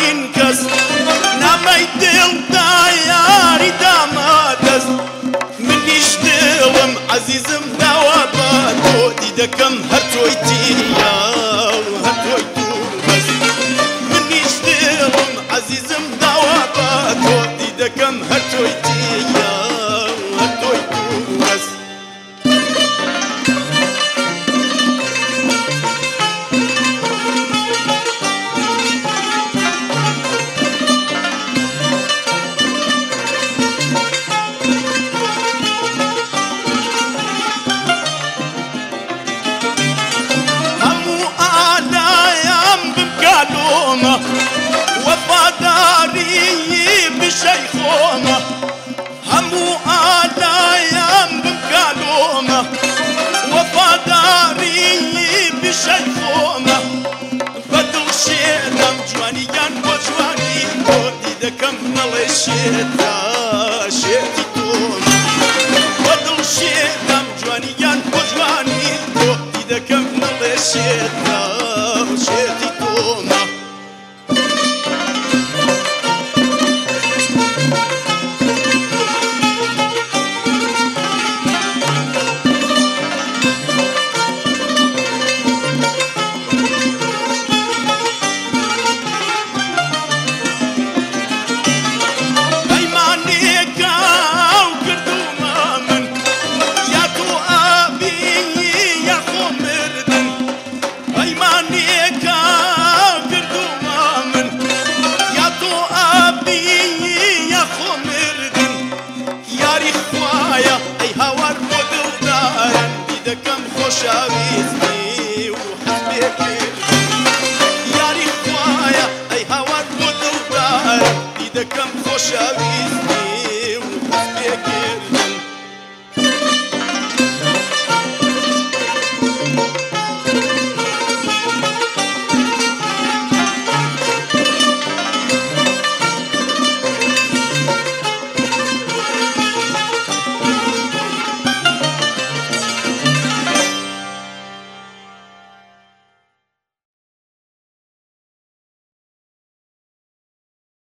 جوانین کەس نامەی دڵدا یاری دامادەست منیش دڵم عەزیزم داوا بە تۆ دیدەکەم هەر تۆی تیا هەر تۆی دوو بەس منیش دڵم عەزیزم داوا بە تۆ دیدەکەم هەر تۆی تیا هەر تۆی دوو بەس وفاداری بشیخومه همو آلایم بکالومه وفاداری بشیخومه بدل شیدم جوانیان با جوانی تو دیدکم نڵێ شێتا شێتی تۆمە بدل شیدم جوانیان با جوانی تو دیدکم نڵێ شێتا شێتی تۆمە خۆشەویستی و حەزبێکرد یاری خوایە ئەی هاوار بۆ دڵدار دیدەکەم خۆشەویست